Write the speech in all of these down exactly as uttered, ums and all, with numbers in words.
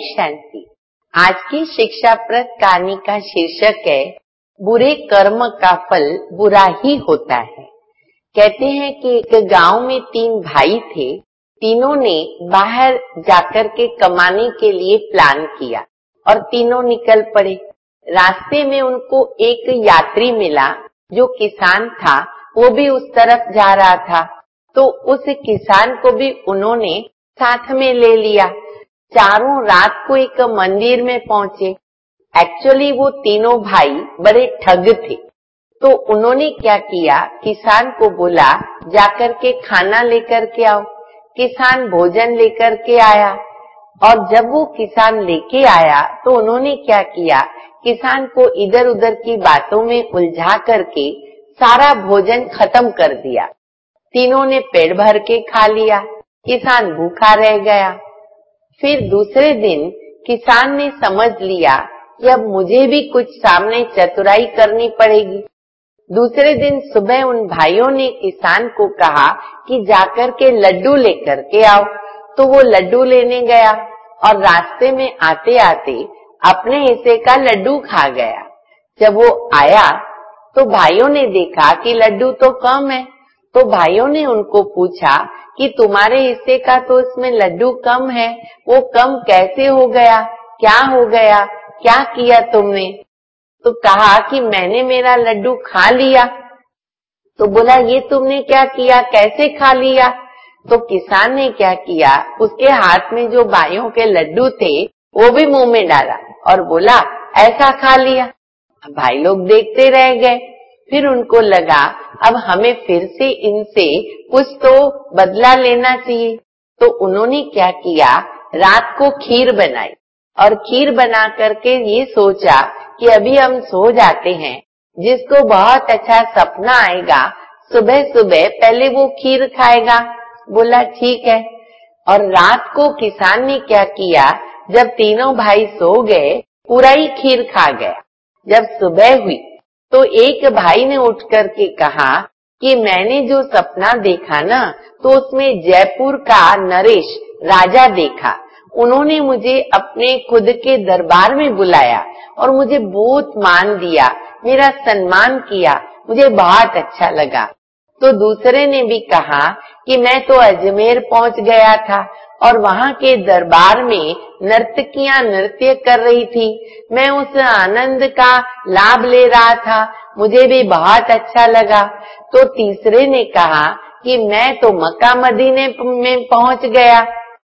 शांति। आज की शिक्षाप्रद कहानी का शीर्षक है बुरे कर्म का फल बुरा ही होता है। कहते हैं कि एक गांव में तीन भाई थे। तीनों ने बाहर जाकर के कमाने के लिए प्लान किया और तीनों निकल पड़े। रास्ते में उनको एक यात्री मिला जो किसान था, वो भी उस तरफ जा रहा था, तो उस किसान को भी उन्होंने साथ में ले लिया। चारों रात को एक मंदिर में पहुंचे। एक्चुअली वो तीनों भाई बड़े ठग थे, तो उन्होंने क्या किया, किसान को बोला जाकर के खाना लेकर के आओ। किसान भोजन लेकर के आया और जब वो किसान लेके आया तो उन्होंने क्या किया, किसान को इधर उधर की बातों में उलझा करके सारा भोजन खत्म कर दिया। तीनों ने पेट भर के खा लिया, किसान भूखा रह गया। फिर दूसरे दिन किसान ने समझ लिया कि अब मुझे भी कुछ सामने चतुराई करनी पड़ेगी। दूसरे दिन सुबह उन भाइयों ने किसान को कहा कि जाकर के लड्डू लेकर के आओ, तो वो लड्डू लेने गया और रास्ते में आते आते अपने हिस्से का लड्डू खा गया। जब वो आया तो भाइयों ने देखा कि लड्डू तो कम है, तो भाइयों ने उनको पूछा कि तुम्हारे हिस्से का तो इसमें लड्डू कम है, वो कम कैसे हो गया, क्या हो गया, क्या किया तुमने? तो कहा कि मैंने मेरा लड्डू खा लिया। तो बोला ये तुमने क्या किया, कैसे खा लिया? तो किसान ने क्या किया, उसके हाथ में जो भाइयों के लड्डू थे वो भी मुंह में डाला और बोला ऐसा खा लिया। भाई लोग देखते रह गए। फिर उनको लगा अब हमें फिर से इनसे कुछ तो बदला लेना चाहिए। तो उन्होंने क्या किया, रात को खीर बनाई और खीर बना करके ये सोचा कि अभी हम सो जाते हैं, जिसको बहुत अच्छा सपना आएगा सुबह सुबह पहले वो खीर खाएगा। बोला ठीक है। और रात को किसान ने क्या किया, जब तीनों भाई सो गए पूरा ही खीर खा गया। जब सुबह हुई तो एक भाई ने उठ करके कहा कि मैंने जो सपना देखा ना, तो उसमें जयपुर का नरेश राजा देखा। उन्होंने मुझे अपने खुद के दरबार में बुलाया और मुझे बहुत मान दिया, मेरा सम्मान किया, मुझे बहुत अच्छा लगा। तो दूसरे ने भी कहा कि मैं तो अजमेर पहुंच गया था और वहां के दरबार में नर्तकियां नृत्य कर रही थी, मैं उस आनंद का लाभ ले रहा था, मुझे भी बहुत अच्छा लगा। तो तीसरे ने कहा कि मैं तो मक्का मदीने में पहुंच गया।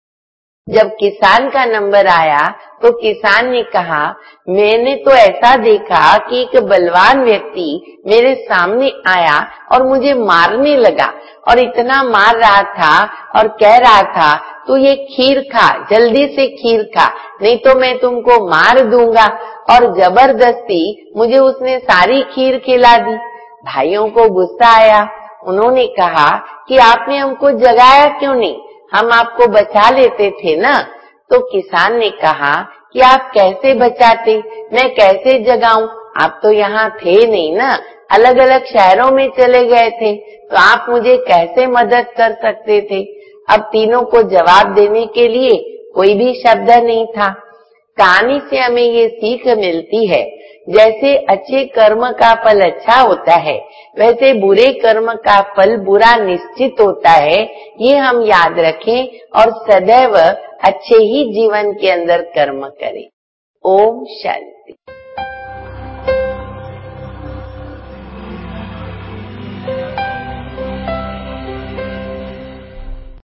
जब किसान का नंबर आया तो किसान ने कहा मैंने तो ऐसा देखा कि एक बलवान व्यक्ति मेरे सामने आया और मुझे मारने लगा और इतना मार रहा था और कह रहा था तू ये खीर खा, जल्दी से खीर खा, नहीं तो मैं तुमको मार दूंगा। और जबरदस्ती मुझे उसने सारी खीर खिला दी। भाइयों को गुस्सा आया। उन्होंने कहा कि आपने हमको जगाया क्यों नहीं, हम आपको बचा लेते थे ना। तो किसान ने कहा कि आप कैसे बचाते, मैं कैसे जगाऊं, आप तो यहाँ थे नहीं ना, अलग अलग शहरों में चले गए थे, तो आप मुझे कैसे मदद कर सकते थे। अब तीनों को जवाब देने के लिए कोई भी शब्द नहीं था। कहानी से हमें ये सीख मिलती है, जैसे अच्छे कर्म का फल अच्छा होता है, वैसे बुरे कर्म का फल बुरा निश्चित होता है। ये हम याद रखें और सदैव अच्छे ही जीवन के अंदर कर्म करें। ओम शांति।